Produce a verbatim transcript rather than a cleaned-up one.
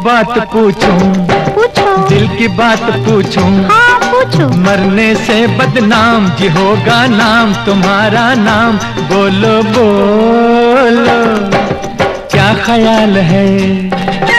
बात पूछूं, पूछो। दिल की बात पूछूं, हाँ पूछो। मरने से बदनाम जी होगा नाम तुम्हारा नाम, बोलो बोलो क्या ख्याल है।